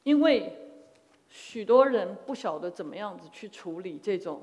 因为许多人不晓得怎么样子去处理这种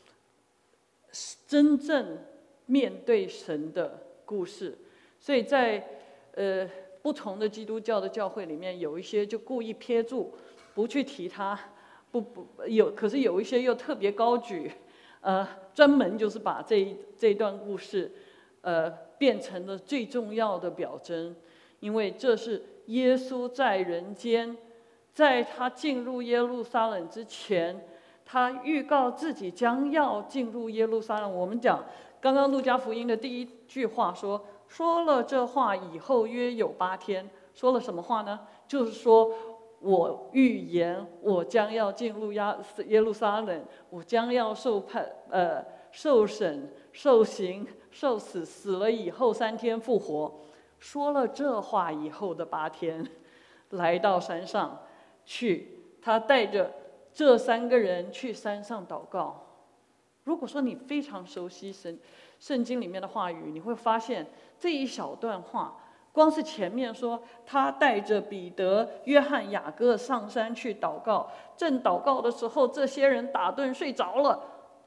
真正面对神的故事，所以在不同的基督教的教会里面，有一些就故意撇住，不去提它，可是有一些又特别高举，专门就是把这段故事，变成了最重要的表征，因为这是耶稣在人间。在他进入耶路撒冷之前，他预告自己将要进入耶路撒冷。我们讲刚刚路加福音的第一句话说了这话以后约有8天，说了什么话呢？就是说我预言我将要进入耶路撒冷，我将要受审、受刑、受死，死了以后3天复活。说了这话以后的8天，来到山上。他带着这3个人去山上祷告。如果说你非常熟悉圣经里面的话语，你会发现这一小段话，光是前面说他带着彼得、约翰、雅各上山去祷告，正祷告的时候，这些人打盹睡着了。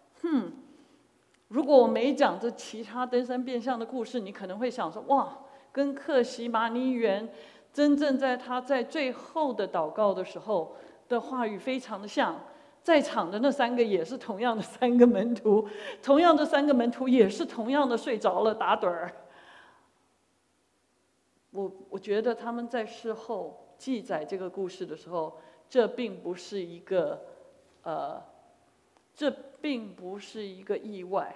如果我没讲这其他登山变相的故事，你可能会想说，哇，跟客西马尼园真正他在最后的祷告的时候的话语非常的像。在场的那3个也是同样的3个门徒，同样的3个门徒也是同样的睡着了打盹儿。我觉得他们在事后记载这个故事的时候，这并不是一个意外。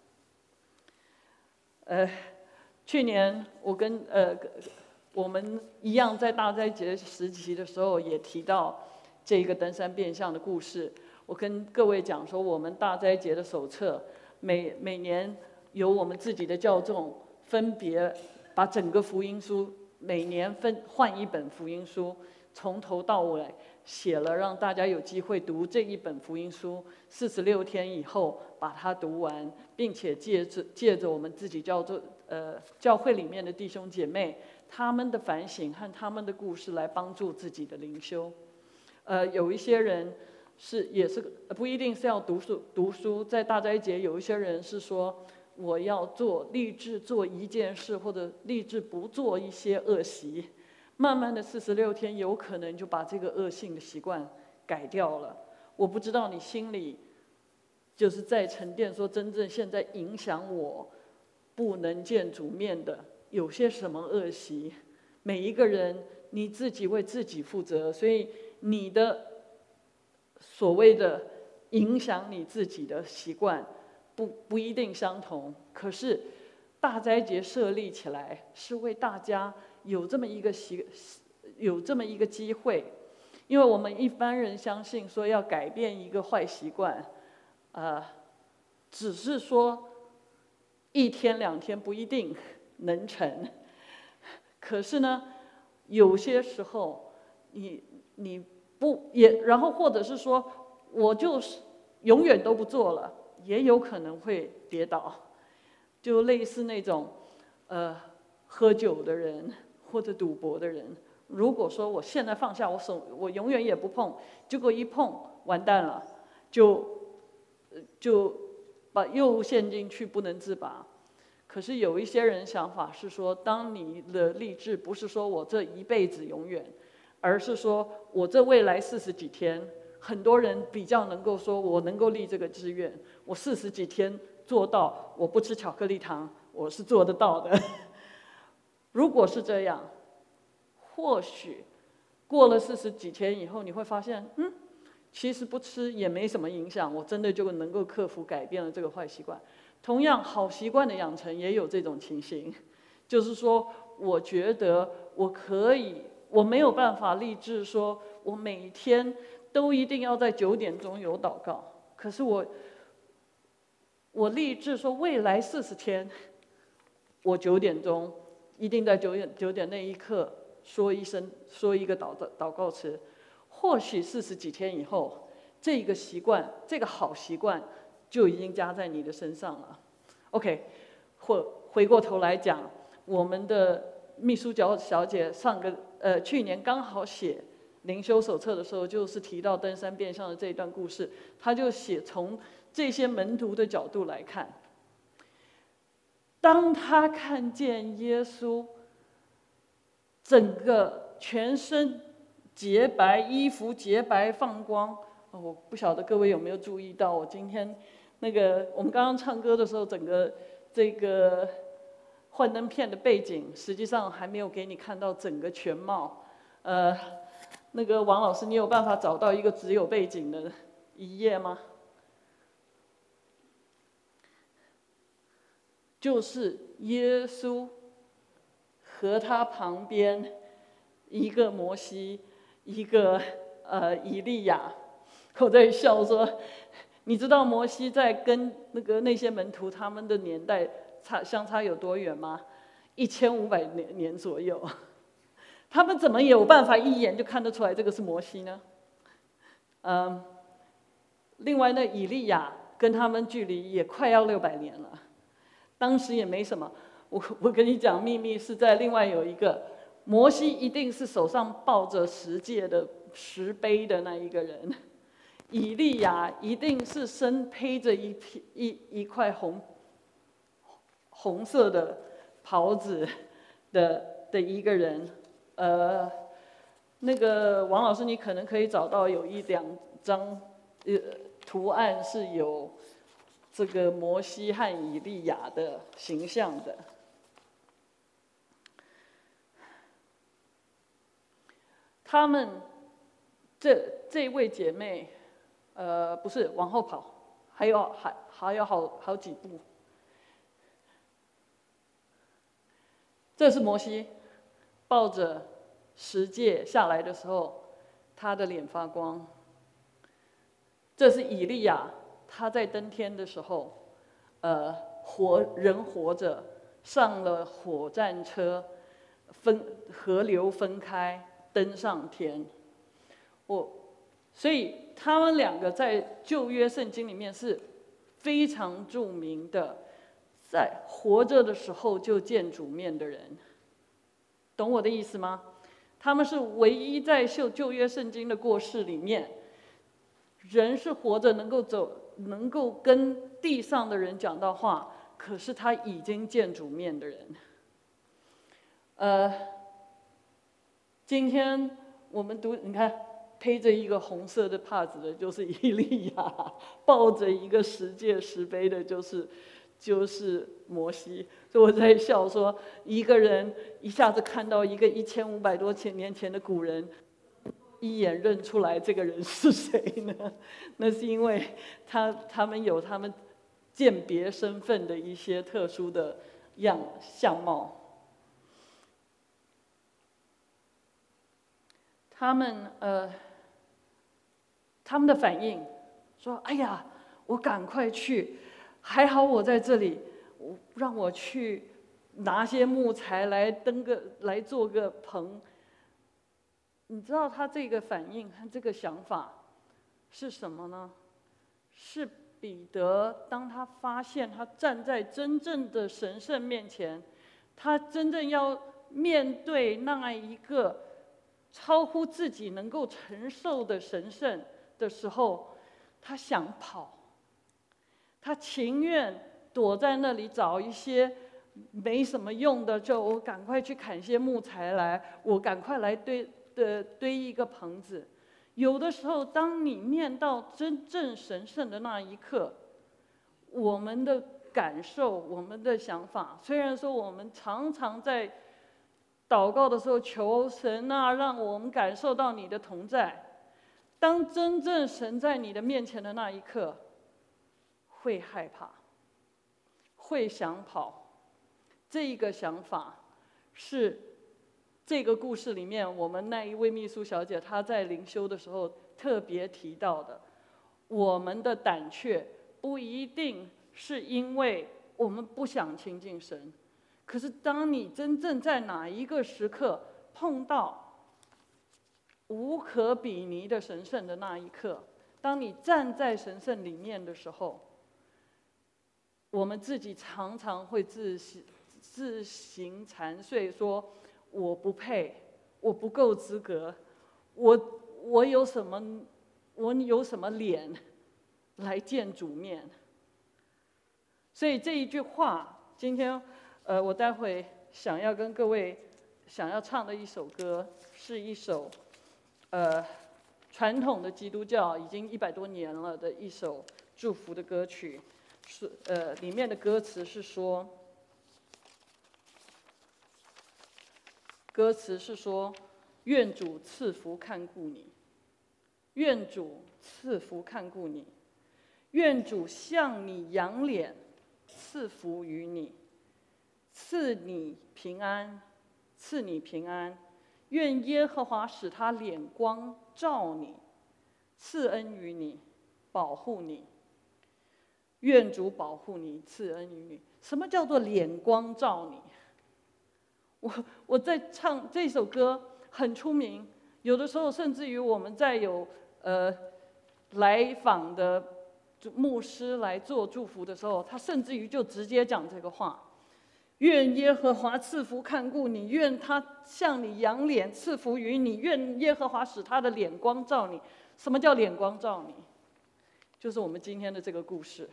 去年我们一样在大斋节时期的时候也提到这个登山变相的故事。我跟各位讲说，我们大斋节的手册每年由我们自己的教众分别把整个福音书每年换一本福音书，从头到尾写了，让大家有机会读这一本福音书，46天以后把它读完，并且借着我们自己教会里面的弟兄姐妹他们的反省和他们的故事来帮助自己的灵修。有一些人也是不一定是要读书，在大斋节有一些人是说我要立志做一件事，或者立志不做一些恶习，慢慢的46天有可能就把这个恶性的习惯改掉了。我不知道你心里就是在沉淀说，真正现在影响我不能见主面的有些什么恶习。每一个人你自己为自己负责，所以你的所谓的影响你自己的习惯不一定相同。可是大斋节设立起来是为大家有这么一个机会，因为我们一般人相信说要改变一个坏习惯，只是说1天2天不一定能成。可是呢，有些时候你不也，然后或者是说我就是永远都不做了，也有可能会跌倒。就类似那种喝酒的人或者赌博的人，如果说我现在放下我永远也不碰，结果一碰完蛋了，就又陷进去不能自拔。可是有一些人想法是说，当你的立志不是说我这一辈子永远，而是说我这未来40几天，很多人比较能够说我能够立这个志愿，我40几天做到我不吃巧克力糖，我是做得到的。如果是这样，或许过了40几天以后，你会发现其实不吃也没什么影响，我真的就能够克服改变了这个坏习惯。同样，好习惯的养成也有这种情形，就是说我觉得我没有办法立志说我每天都一定要在9点钟有祷告，可是我立志说未来40天，我9点钟一定在9点那一刻说一个祷告词。或许40几天以后，这个习惯，这个好习惯就已经加在你的身上了。OK， 回过头来讲，我们的秘书小姐去年刚好写灵修手册的时候，就是提到登山变相的这一段故事，他就写从这些门徒的角度来看，当他看见耶稣整个全身洁白，衣服洁白放光，我不晓得各位有没有注意到，我今天我们刚刚唱歌的时候，整个这个幻灯片的背景，实际上还没有给你看到整个全貌。王老师，你有办法找到一个只有背景的一页吗？就是耶稣和他旁边一个摩西，一个以利亚。我在笑说，你知道摩西在跟那些门徒他们的年代相差有多远吗？1500年左右。他们怎么有办法一眼就看得出来这个是摩西呢？另外以利亚跟他们距离也快要600年了。当时也没什么，我跟你讲，秘密是在另外有一个，摩西一定是手上抱着10诫的石碑的那一个人，以利亚一定是身披着一块红色的袍子的一个人。王老师，你可能可以找到有1-2张图案是有这个摩西和以利亚的形象的。他们这位姐妹，不是往后跑，还有好几步。这是摩西抱着10诫下来的时候，他的脸发光。这是以利亚，他在登天的时候，人活着，上了火战车，河流分开，登上天。所以他们2个在旧约圣经里面是非常著名的，在活着的时候就见主面的人。懂我的意思吗？他们是唯一在旧约圣经的过世里面，人是活着能够走，能够跟地上的人讲到话，可是他已经见主面的人。今天我们你看，披着一个红色的帕子的就是以利亚，抱着一个10诫石碑的就是摩西。所以我在笑说，一个人一下子看到一个1500多年前的古人，一眼认出来这个人是谁呢？那是因为他们有他们鉴别身份的一些特殊的相貌。他们的反应说：“哎呀，我赶快去，还好我在这里，让我去拿些木材来做个棚。”你知道他这个反应和这个想法是什么呢？是彼得当他发现他站在真正的神圣面前，他真正要面对那一个超乎自己能够承受的神圣的时候，他想跑，他情愿躲在那里找一些没什么用的，我赶快去砍些木材来，我赶快来堆一个棚子。有的时候，当你面到真正神圣的那一刻，我们的感受、我们的想法，虽然说我们常常在祷告的时候求神啊，让我们感受到你的同在，当真正神在你的面前的那一刻，会害怕，会想跑。这一个想法是这个故事里面我们那一位秘书小姐她在灵修的时候特别提到的。我们的胆怯不一定是因为我们不想亲近神，可是当你真正在哪一个时刻碰到无可比拟的神圣的那一刻，当你站在神圣里面的时候，我们自己常常会自行残碎，说我不配，我不够资格， 我有什么脸来见主面？所以这一句话，今天我待会想要跟各位想要唱的一首歌，是一首传统的基督教已经100多年了的一首祝福的歌曲，里面的歌词是说，愿主赐福看顾你，愿主赐福看顾你，愿主向你仰脸，赐福于你，赐你平安，赐你平安。愿耶和华使他脸光照你，赐恩于你，保护你。愿主保护你，赐恩于你。什么叫做脸光照你？我在唱这首歌很出名，有的时候甚至于我们在有来访的牧师来做祝福的时候，他甚至于就直接讲这个话。愿耶和华赐福看顾你，愿他向你仰脸赐福于你，愿耶和华使他的脸光照你。什么叫脸光照你？就是我们今天的这个故事。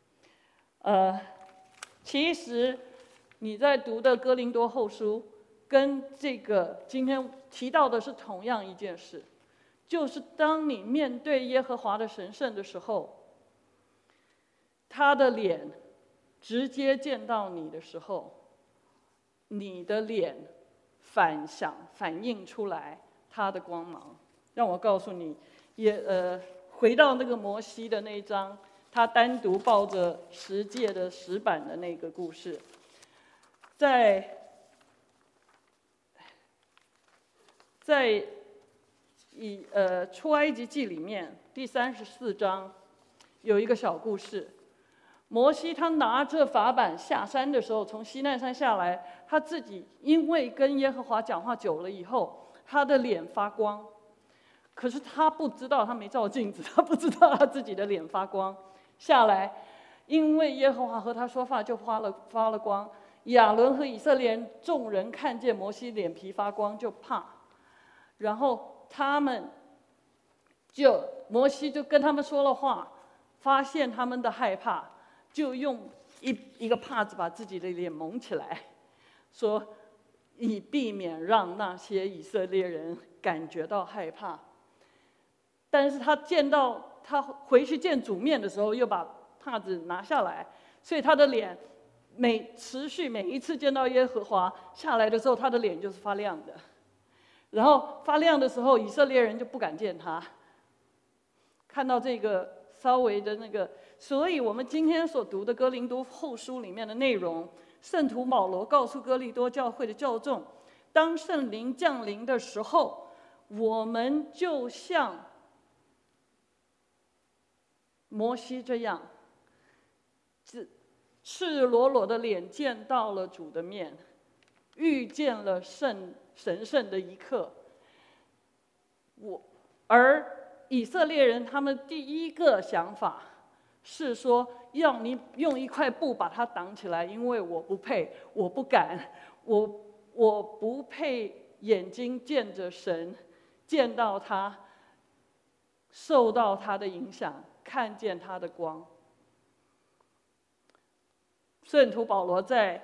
其实你在读的哥林多后书，跟这个今天提到的是同样一件事，就是当你面对耶和华的神圣的时候，他的脸直接见到你的时候，你的脸反映出来他的光芒。让我告诉你，回到那个摩西的那一章，他单独抱着十诫的石板的那个故事，在出埃及记里面第34章有一个小故事。摩西他拿着法板下山的时候，从西奈山下来，他自己因为跟耶和华讲话久了以后，他的脸发光。可是他不知道，他没照镜子，他不知道他自己的脸发光。下来，因为耶和华和他说话，就发了光。亚伦和以色列人众人看见摩西脸皮发光，就怕。然后摩西就跟他们说了话，发现他们的害怕，就用一个帕子把自己的脸蒙起来，说以避免让那些以色列人感觉到害怕。但是他回去见主面的时候，又把帕子拿下来，所以他的脸持续每一次见到耶和华下来的时候，他的脸就是发亮的。然后发亮的时候，以色列人就不敢见他。看到这个稍微的那个，所以我们今天所读的哥林多后书里面的内容，圣徒保罗告诉哥林多教会的教众，当圣灵降临的时候，我们就像摩西这样，赤裸裸的脸见到了主的面，遇见了神圣的一刻。而以色列人他们第一个想法是说，要你用一块布把它挡起来，因为我不配，我不敢，我不配眼睛见着神，见到他，受到他的影响，看见他的光。圣徒保罗在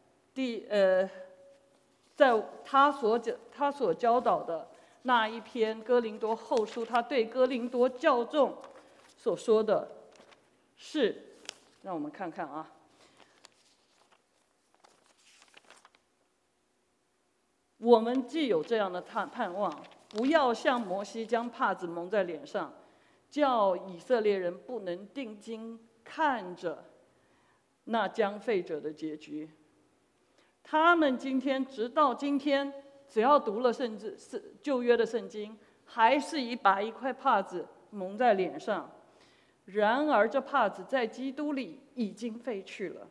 他所教导的那一篇哥林多后书，他对哥林多教众所说的是，让我们看看啊。我们既有这样的盼望，不要像摩西将帕子蒙在脸上，叫以色列人不能定睛看着那将废者的结局。他们直到今天，只要读了旧约的圣经，还是把一块帕子蒙在脸上。然而这帕子在基督里已经废去了。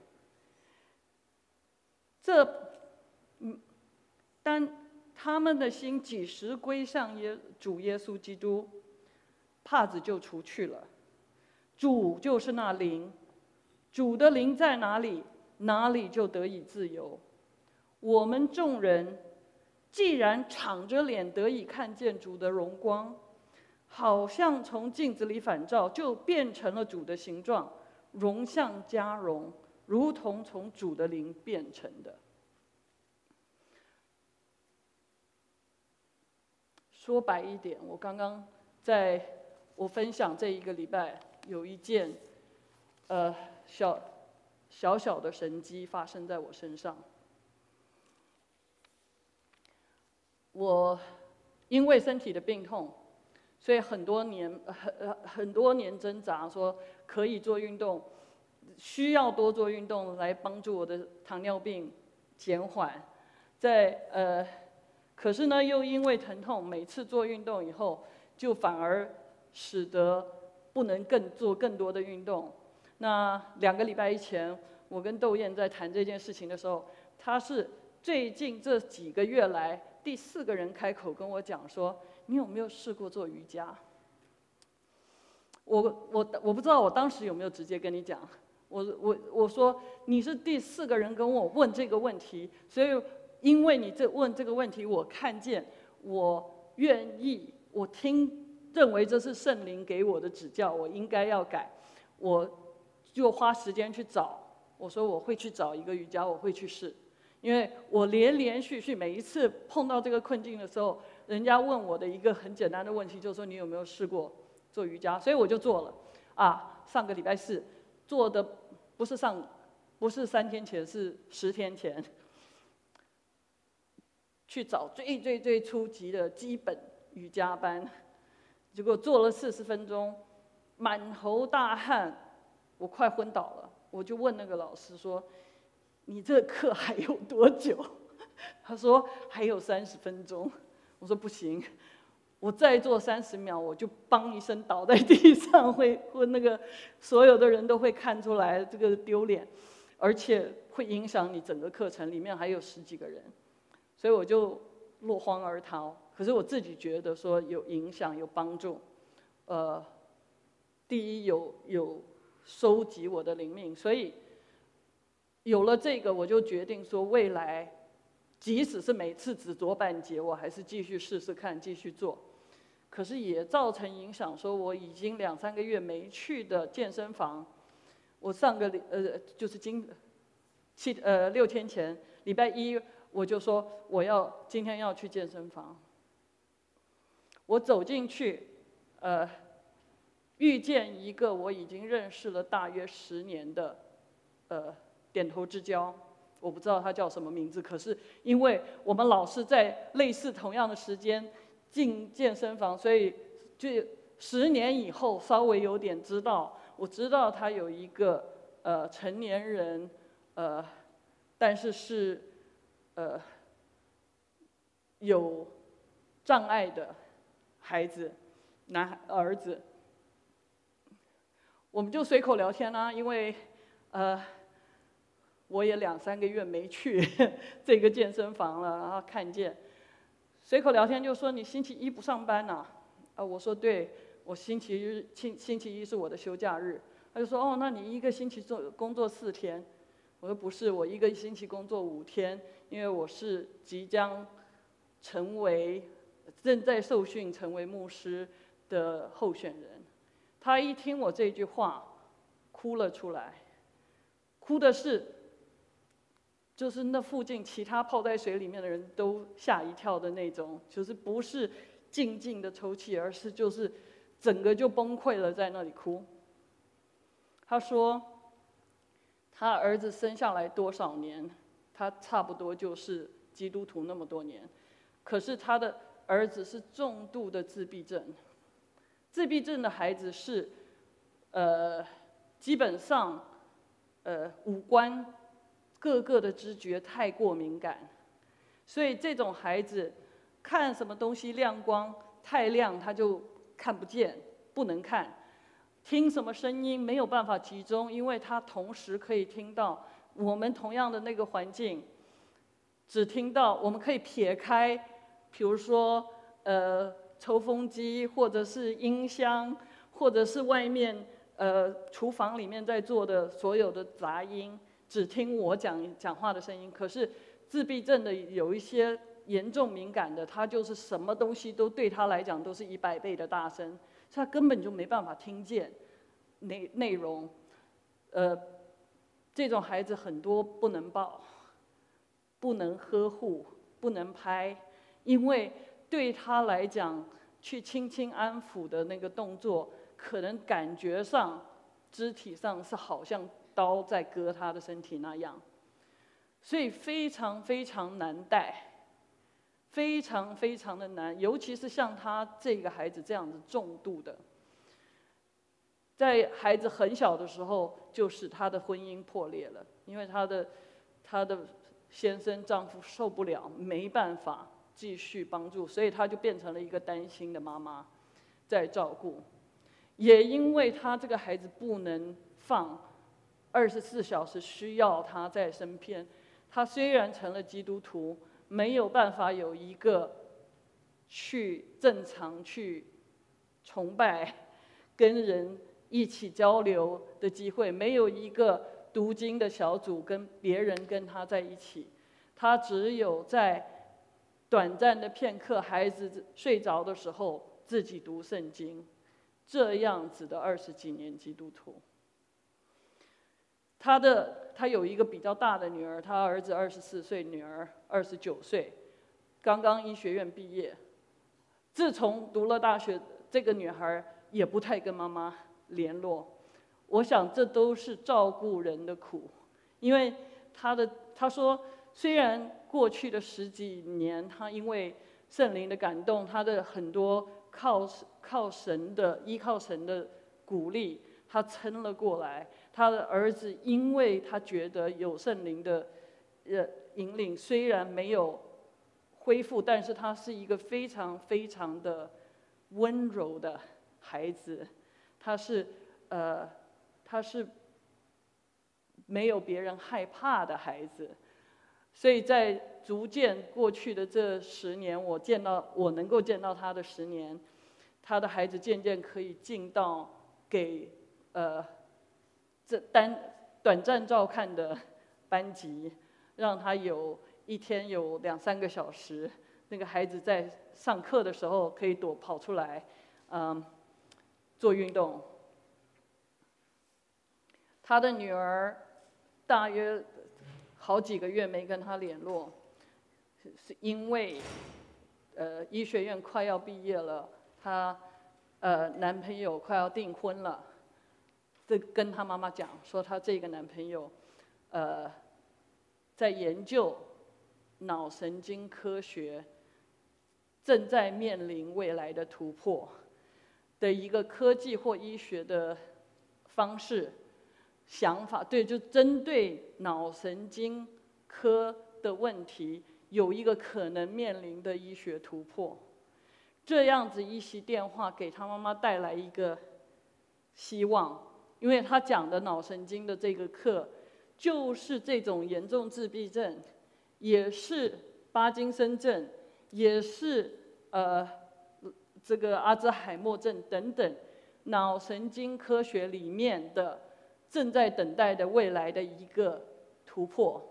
当他们的心几时归向主耶稣基督，帕子就除去了。主就是那灵，主的灵在哪里，哪里就得以自由。我们众人既然敞着脸得以看见主的荣光，好像从镜子里反照，就变成了主的形状，荣相加荣，如同从主的灵变成的。说白一点，我刚刚在我分享这一个礼拜，有一件小小的神迹发生在我身上。我因为身体的病痛，所以很多年挣扎，说可以做运动，需要多做运动来帮助我的糖尿病减缓。可是呢，又因为疼痛，每次做运动以后，就反而使得不能做更多的运动。那2个礼拜以前，我跟窦燕在谈这件事情的时候，他是最近这几个月来第4个人开口跟我讲说：“你有没有试过做瑜伽？”我不知道我当时有没有直接跟你讲。我说你是第4个人跟我问这个问题，所以因为你问这个问题，我看见，我愿意，我认为这是圣灵给我的指教，我应该要改，我就花时间去找。我说我会去找一个瑜伽，我会去试，因为我连续每一次碰到这个困境的时候，人家问我的一个很简单的问题，就是说你有没有试过做瑜伽？所以我就做了。上个礼拜4做的不是3天前，是10天前，去找最初级的基本瑜伽班，结果做了40分钟，满头大汗，我快昏倒了。我就问那个老师说：“你这课还有多久？”他说：“还有30分钟。”我说：“不行，我再做30秒，我就梆一声倒在地上，会那个所有的人都会看出来这个丢脸，而且会影响你整个课程，里面还有10几个人。”所以我就落荒而逃。可是我自己觉得说有影响，有帮助。第一有收集我的灵命，所以有了这个，我就决定说，未来即使是每次只做半节，我还是继续试试看，继续做。可是也造成影响，说我已经2、3个月没去的健身房，我就是6天前，礼拜1我就说今天要去健身房。我走进去，遇见一个我已经认识了大约10年的点头之交，我不知道他叫什么名字，可是因为我们老是在类似同样的时间进健身房，所以就10年以后稍微有点知道。我知道他有一个成年人，但是有障碍的孩子，儿子。我们就随口聊天啦，因为我也2、3个月没去这个健身房了，然后看见随口聊天就说：“你星期1不上班呐？”我说：“对，我星期1是我的休假日。”他就说：“哦，那你一个星期工作4天？”我说：“不是，我一个星期工作5天，因为我是即将正在受训成为牧师的候选人。”他一听我这句话，哭了出来，哭的是，就是那附近其他泡在水里面的人都吓一跳的那种，就是不是静静的抽泣，而是就是整个就崩溃了，在那里哭。他说，他儿子生下来多少年，他差不多就是基督徒那么多年，可是他的儿子是重度的自闭症。自闭症的孩子是，基本上，五官各个的知觉太过敏感，所以这种孩子看什么东西亮光太亮，他就看不见，不能看；听什么声音没有办法集中，因为他同时可以听到我们同样的那个环境，只听到我们可以撇开，比如说抽风机，或者是音箱，或者是外面厨房里面在做的所有的杂音，只听我讲话的声音。可是自闭症的有一些严重敏感的，他就是什么东西都对他来讲都是100倍的大声，所以他根本就没办法听见内容。这种孩子很多不能抱，不能呵护，不能拍，因为对他来讲，去轻轻安抚的那个动作，可能感觉上、肢体上是好像刀在割他的身体那样，所以非常非常难带，非常非常的难，尤其是像他这个孩子这样子重度的。在孩子很小的时候，就是他的婚姻破裂了，因为他的先生丈夫受不了，没办法继续帮助，所以他就变成了一个单亲的妈妈，在照顾。也因为他这个孩子不能放，24小时需要他在身边，他虽然成了基督徒，没有办法有一个去正常去崇拜，跟人一起交流的机会，没有一个读经的小组跟别人跟他在一起，他只有在短暂的片刻，孩子睡着的时候自己读圣经，这样子的20几年基督徒。他有一个比较大的女儿，他儿子24岁，女儿29岁，刚刚医学院毕业。自从读了大学，这个女孩也不太跟妈妈联络，我想这都是照顾人的苦，因为他说，虽然过去的10几年，他因为圣灵的感动，他的很多靠神的鼓励，他撑了过来。他的儿子因为他觉得有圣灵的引领，虽然没有恢复，但是他是一个非常非常的温柔的孩子，他是没有别人害怕的孩子，所以在逐渐过去的这10年，我能够见到他的10年，他的孩子渐渐可以进到给短暂照看的班级，让他一天有2、3个小时，那个孩子在上课的时候可以跑出来，做运动。他的女儿大约好几个月没跟他联络，是因为医学院快要毕业了，她男朋友快要订婚了，这跟他妈妈讲说，她这个男朋友在研究脑神经科学，正在面临未来的突破的一个科技或医学的方式。想法对，就针对脑神经科的问题，有一个可能面临的医学突破。这样子一席电话给他妈妈带来一个希望，因为他讲的脑神经的这个课，就是这种严重自闭症，也是巴金森症，也是这个阿兹海默症等等，脑神经科学里面的。正在等待的未来的一个突破。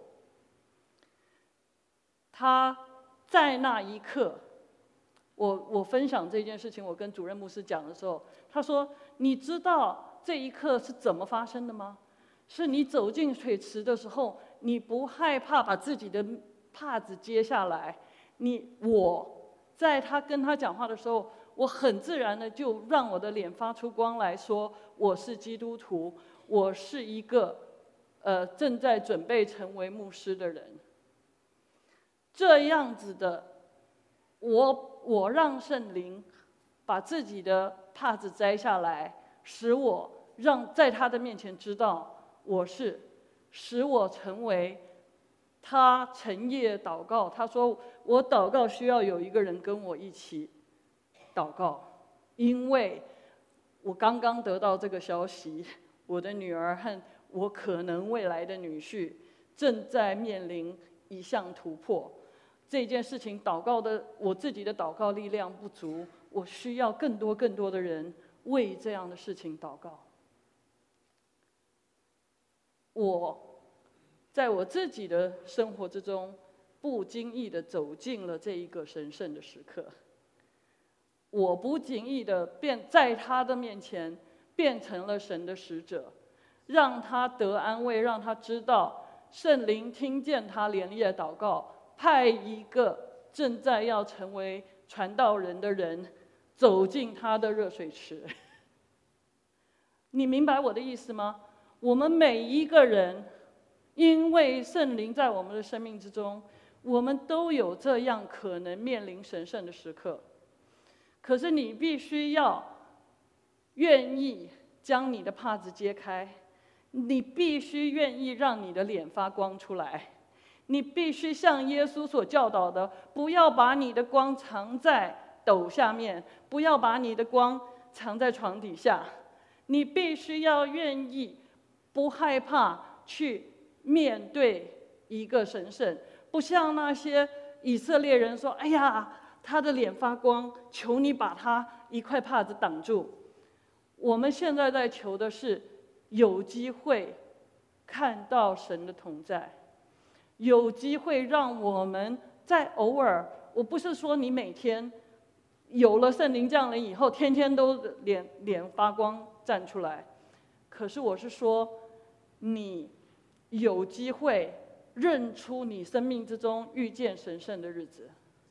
他在那一刻，我分享这件事情，我跟主任牧师讲的时候，他说：“你知道这一刻是怎么发生的吗？是你走进水池的时候，你不害怕把自己的帕子揭下来。我在他跟他讲话的时候，我很自然的就让我的脸发出光来说，我是基督徒。”我是一个正在准备成为牧师的人，这样子的，我让圣灵把自己的帕子摘下来，使我在他的面前知道使我成为他晨夜祷告。他说我祷告需要有一个人跟我一起祷告，因为我刚刚得到这个消息。我的女儿和我可能未来的女婿正在面临一项突破，这件事情我自己的祷告力量不足，我需要更多的人为这样的事情祷告。我在我自己的生活之中， 不经意的走进了这一个神圣的时刻。我不经意的便在他的面前变成了神的使者，让他得安慰，让他知道圣灵听见他连夜祷告，派一个正在要成为传道人的人走进他的热水池。你明白我的意思吗？我们每一个人，因为圣灵在我们的生命之中，我们都有这样可能面临神圣的时刻。可是你必须要愿意将你的帕子揭开，你必须愿意让你的脸发光出来，你必须像耶稣所教导的，不要把你的光藏在斗下面，不要把你的光藏在床底下，你必须要愿意不害怕去面对一个神圣，不像那些以色列人说：“哎呀，他的脸发光，求你把他一块帕子挡住。”我们现在在求的是有机会看到神的同在，有机会让我们在偶尔，我不是说你每天有了圣灵降临以后，天天都脸发光站出来，可是我是说，你有机会认出你生命之中遇见神圣的日子。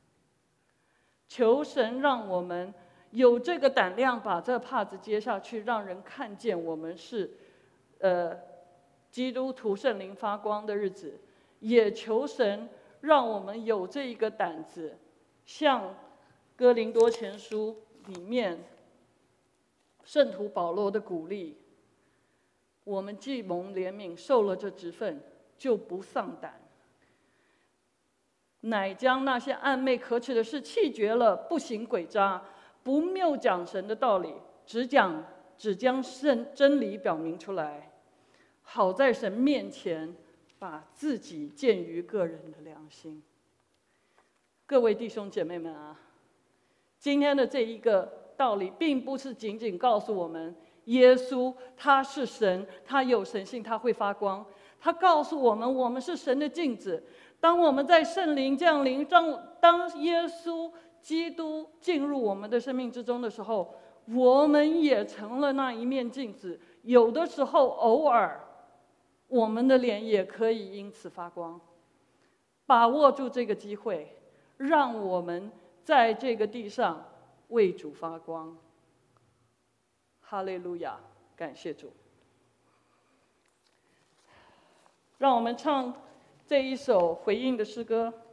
求神让我们有这个胆量，把这帕子揭下去，让人看见我们是基督徒圣灵发光的日子。也求神让我们有这一个胆子，像哥林多前书里面圣徒保罗的鼓励，我们既蒙怜悯，受了这职分，就不丧胆，乃将那些暗昧可耻的事弃绝了，不行诡诈，不谬讲神的道理，只将真理表明出来，好在神面前把自己鉴于个人的良心。各位弟兄姐妹们啊，今天的这一个道理，并不是仅仅告诉我们耶稣他是神，他有神性，他会发光。他告诉我们，我们是神的镜子。当我们在圣灵降临，当耶稣基督进入我们的生命之中的时候，我们也成了那一面镜子。有的时候，偶尔，我们的脸也可以因此发光。把握住这个机会，让我们在这个地上为主发光。哈利路亚，感谢主。让我们唱这一首回应的诗歌。